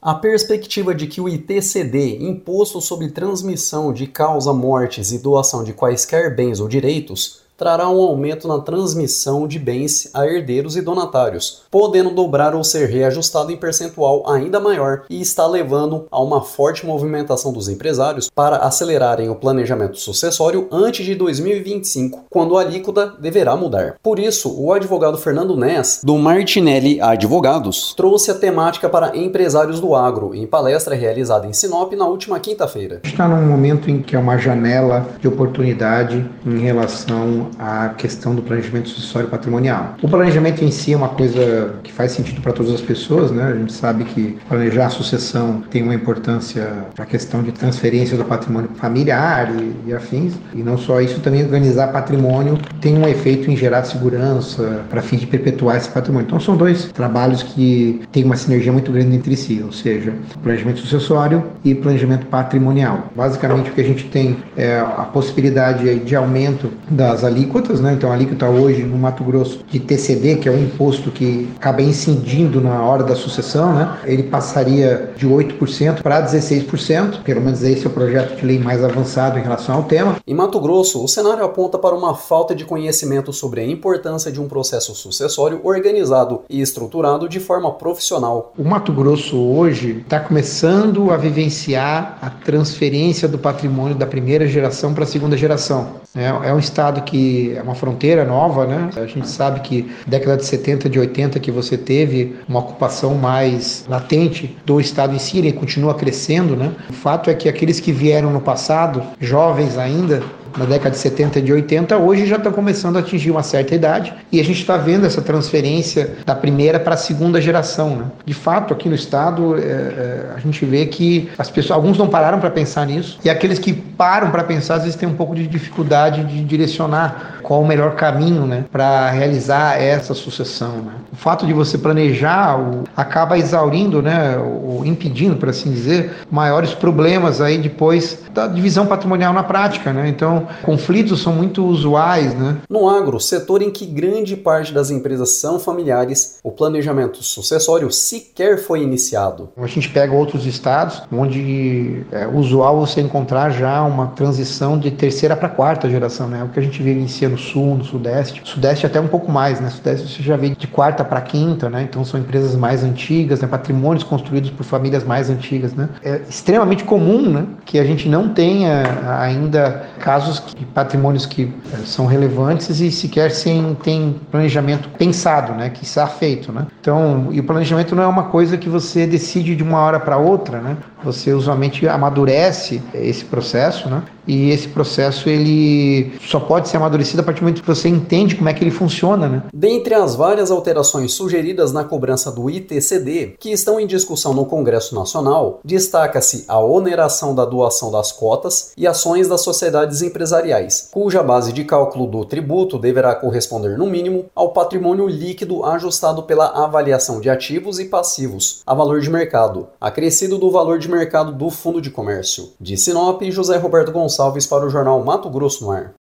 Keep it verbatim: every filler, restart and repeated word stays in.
A perspectiva de que o I T C D, Imposto sobre Transmissão de Causa-Mortes e Doação de Quaisquer Bens ou Direitos, trará um aumento na transmissão de bens a herdeiros e donatários, podendo dobrar ou ser reajustado em percentual ainda maior, e está levando a uma forte movimentação dos empresários para acelerarem o planejamento sucessório antes de dois mil e vinte e cinco, quando a alíquota deverá mudar. Por isso, o advogado Fernando Ness, do Martinelli Advogados, trouxe a temática para empresários do agro, em palestra realizada em Sinop na última quinta-feira. Está num momento em que é uma janela de oportunidade em relação a questão do planejamento sucessório patrimonial. O planejamento em si é uma coisa que faz sentido para todas as pessoas, né? A gente sabe que planejar a sucessão tem uma importância para a questão de transferência do patrimônio familiar e, e afins. E não só isso, também organizar patrimônio tem um efeito em gerar segurança para fim de perpetuar esse patrimônio. Então são dois trabalhos que têm uma sinergia muito grande entre si, ou seja, planejamento sucessório e planejamento patrimonial. Basicamente o que a gente tem é a possibilidade de aumento das alíquotas, né? Então a alíquota hoje no Mato Grosso de T C D, que é um imposto que acaba incidindo na hora da sucessão, né? Ele passaria de oito por cento para dezesseis por cento, pelo menos esse é o projeto de lei mais avançado em relação ao tema. Em Mato Grosso, o cenário aponta para uma falta de conhecimento sobre a importância de um processo sucessório organizado e estruturado de forma profissional. O Mato Grosso hoje está começando a vivenciar a transferência do patrimônio da primeira geração para a segunda geração. É, é um estado que é uma fronteira nova, né? A gente sabe que na década de setenta, de oitenta, que você teve uma ocupação mais latente do estado em si, ele continua crescendo, né? O fato é que aqueles que vieram no passado, jovens ainda, na década de setenta e de oitenta, hoje já estão começando a atingir uma certa idade e a gente está vendo essa transferência da primeira para a segunda geração, né? De fato, aqui no estado, é, é, a gente vê que as pessoas, alguns não pararam para pensar nisso e aqueles que param para pensar, às vezes têm um pouco de dificuldade de direcionar qual o melhor caminho, né, para realizar essa sucessão, né? O fato de você planejar o, acaba exaurindo, né, ou impedindo, por assim dizer, maiores problemas aí depois da divisão patrimonial na prática, né? Então, conflitos são muito usuais, né? No agro, setor em que grande parte das empresas são familiares, o planejamento sucessório sequer foi iniciado. A gente pega outros estados onde é usual você encontrar já uma transição de terceira para quarta geração, né? O que a gente vivencia no sul, no sudeste. Sudeste até um pouco mais, né? Sudeste você já vê de quarta para quinta, né? Então são empresas mais antigas, né? Patrimônios construídos por famílias mais antigas, né? É extremamente comum, né, que a gente não tenha ainda casos de patrimônios que são relevantes e sequer sem tem planejamento pensado, né, que está feito, né? Então, e o planejamento não é uma coisa que você decide de uma hora para outra, né? Você usualmente amadurece esse processo, né? E esse processo ele só pode ser amadurecido a partir do momento que você entende como é que ele funciona, né? Dentre as várias alterações sugeridas na cobrança do I T C D, que estão em discussão no Congresso Nacional, destaca-se a oneração da doação das cotas e ações das sociedades empresariais, cuja base de cálculo do tributo deverá corresponder, no mínimo, ao patrimônio líquido ajustado pela avaliação de ativos e passivos, a valor de mercado, acrescido do valor de mercado do Fundo de Comércio. De Sinop, José Roberto Gonçalves para o jornal Mato Grosso no Ar.